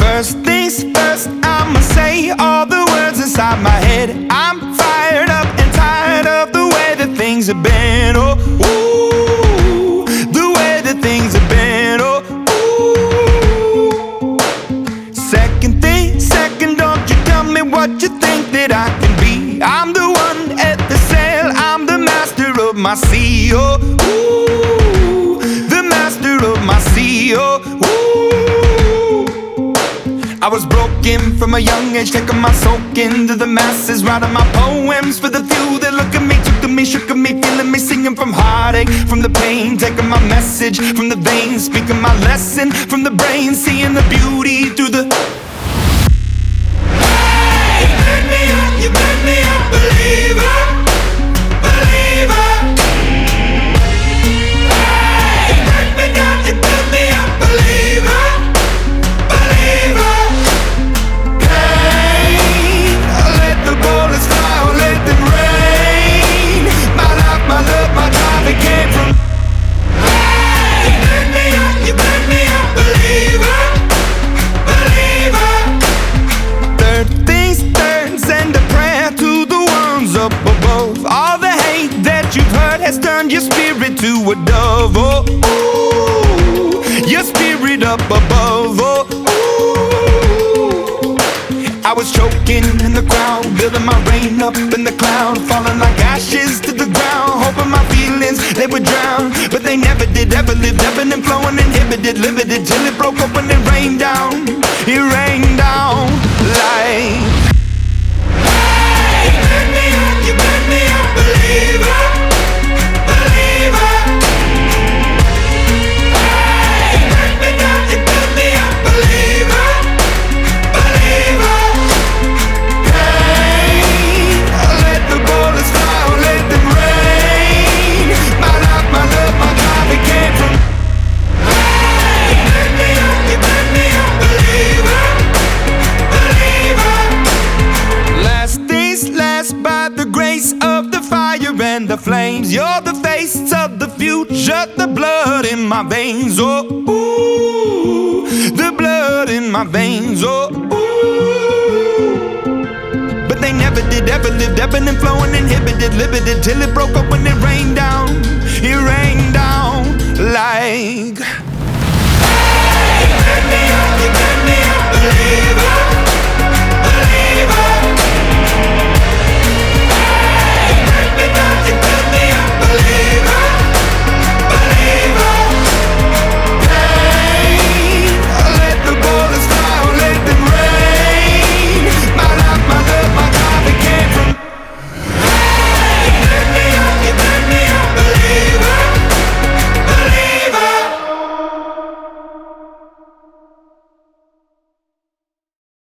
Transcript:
First things first, I'ma say all the words inside my head. I'm fired up and tired of the way that things have been. Oh, ooh, the way that things have been. Oh, ooh. Second thing, second, don't you tell me what you think that I can be. I'm the one at the sail, I'm the master of my sea. Oh, ooh, the master of my sea. Oh, ooh. I was broken from a young age, taking my soak into the masses, writing my poems for the few that look at me, took to me, shook at me, feeling me, singing from heartache, from the pain, taking my message from the veins, speaking my lesson from the brain, seeing the beauty through the. Hey, you made me a believer, believer. Hey, you break me down, you built me a believer. Has turned your spirit to a dove. Oh, ooh, your spirit up above. Oh, ooh. I was choking in the crowd, building my rain up in the cloud, falling like ashes to the ground, hoping my feelings they would drown, but they never did. Ever lived, ebbing and flowing, inhibited, limited, till it broke open and rained down. It rained down like. Hey, you made me a believer. And the flames, you're the face of the future, the blood in my veins. Oh, ooh, the blood in my veins. Oh, ooh. But they never did, ever lived, ebbing and flowing, inhibited, limited, till it broke up when it